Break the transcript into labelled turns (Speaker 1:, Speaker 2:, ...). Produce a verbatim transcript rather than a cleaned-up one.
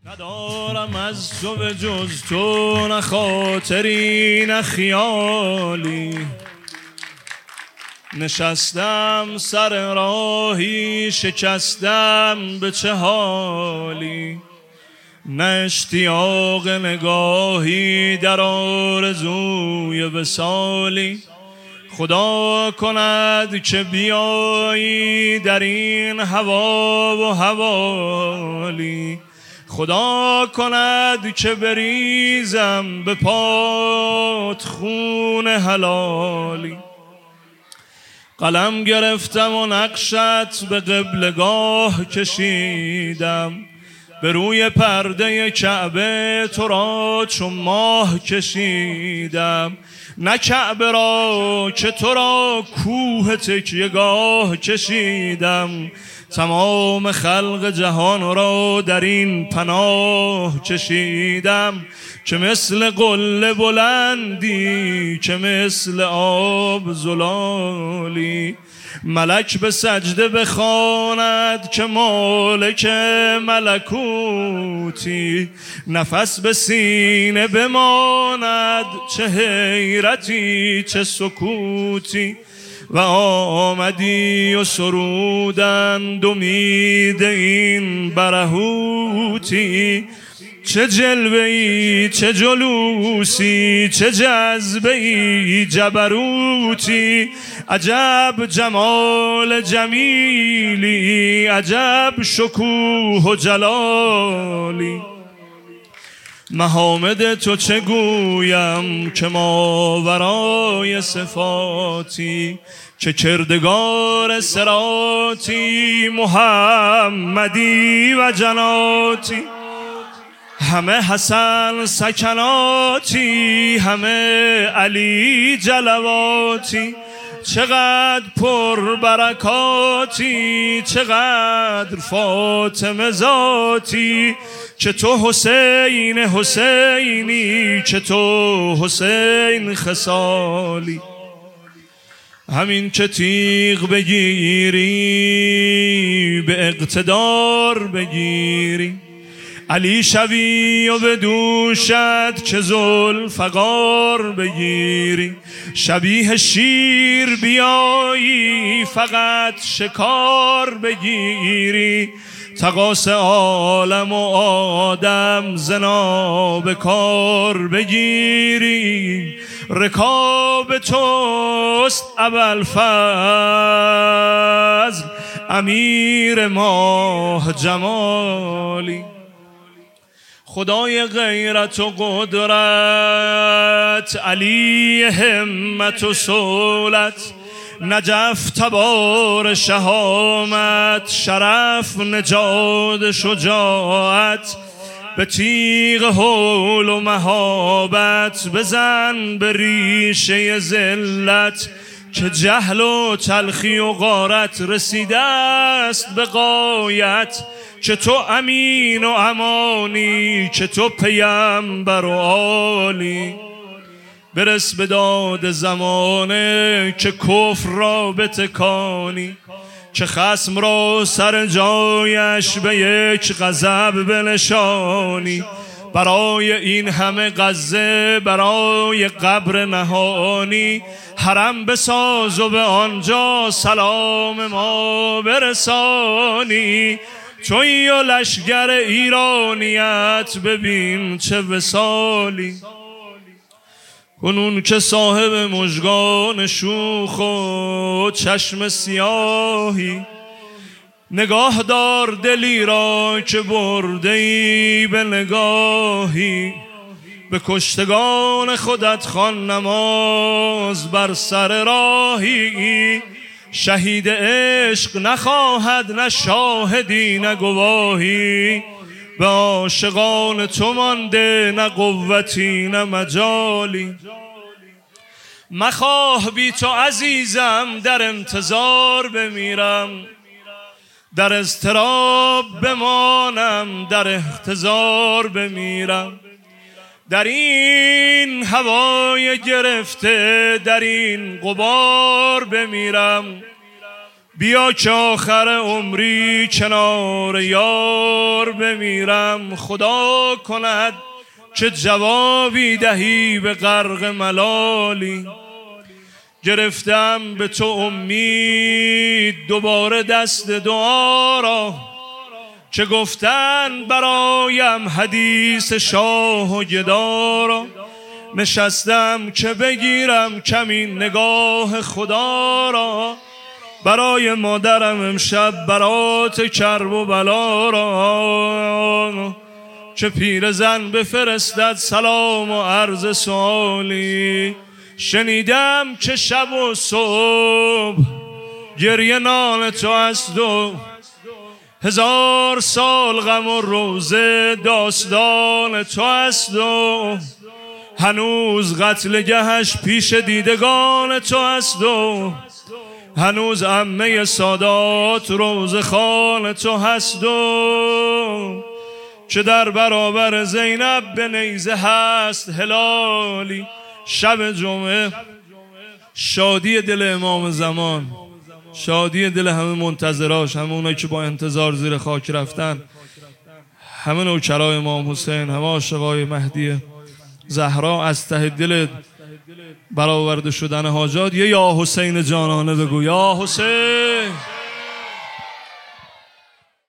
Speaker 1: ندارم از تو به جز تو، نه خاطری نه خیالی. نشستم سر راهی شکستم به چه حالی. نه اشتیاق نگاهی در آرزوی وصالی. خدا کند که بیایی در این هوا و حوالی. خدا کند که بریزم به پات خون حلالی. قلم گرفتم و نقشت به قبلگاه کشیدم. به روی پرده کعبه تو را چون ماه کشیدم. نه کعبه را که تو را کوه تکیه‌گاه کشیدم. تمام خلق جهان را در این پناه کشیدم. که مثل قله بلندی، که مثل آب زلالی. ملک به سجده بخواند که مالک ملکوتی. نفس به سینه بماند چه حیرتی چه سکوتی. و آمدی و سرودند امید این برهوتی. چه جلوه‌ای چه جلوسی چه جذبه‌ای جبروتی. عجب جمال جمیلی عجب شکوه و جلالی. محامد تو چه گویم که ماورای صفاتی. که کردگار صراطی محمدی و جناتی. همه حسن سکناتی همه علی جلواتی. چقدر پر برکاتی چقدر فاطمه ذاتی. که تو حسین حسینی که تو حسین خصالی. همین که تیغ بگیری به اقتدار بگیری. علی شوی و به دوشت که ذوالفقار بگیری. شبیه شیر بیایی فقط شکار بگیری. تقاس عالم و آدم زنا به کار بگیری. رکاب توست ابوالفضل امیر ماه جمالی. خدای غیرت و قدرت علی همت و صولت. نجف تبار شهامت شرف نجاد شجاعت. به تیغ حول و مهابت بزن به ریشه ذلت. که جهل و تلخی و غارت رسیده است به غایت. که تو امین و امانی که تو پیمبر و عالی. برس به داد زمانه که کفر را بتکانی. که خصم را سر جایش به یک غضب بنشانی. برای این همه غزه برای قبر نهانی. حرم بساز و به آنجا سلام ما برسانی. تویی و لشگر ایرانیت ببین چه وصالی. کنون که صاحب مژگان شوخ و چشم سیاهی. نگاه دار دلی را که برده ای به نگاهی. به کشتگان خودت خوان نماز بر سر راهی. شهید عشق نخواهد نه شاهدی نه گواهی. به عاشقان تو مانده نه قوتی نه مجالی. مخواه بی تو عزیزم در انتظار بمیرم. در اضطراب بمانم در احتضار بمیرم. در این هوای گرفته در این غبار بمیرم. بیا که آخر عمری کنار یار بمیرم، خدا کند که جوابی دهی به غرق ملالی. گرفتم به تو امید دوباره دست دعا را، چه گفتن برایم حدیث شاه و گدا را. نشستم که بگیرم کمی نگاه خدا را، برای مادرم امشب برات کرب و بلا را. چه پیرزن بفرستد سلام و عرض سوالی، شنیدم که شب و صبح گریه نان تو است و هزار سال غم و روزه داستان تو است و هنوز قتل گهش پیش دیدگان تو است و هنوز عمه سادات روز خان تو هست و چه در برابر زینب به نیزه هست هلالی. شب جمعه شادی دل امام زمان، شادی دل همه منتظراش، همه اونایی که با انتظار زیر خاک رفتن، همه نوکرای امام حسین، همه عاشقای مهدی زهرا. از ته دل برآورده شدن حاجات یه یا حسین جانانه بگو، یا حسین.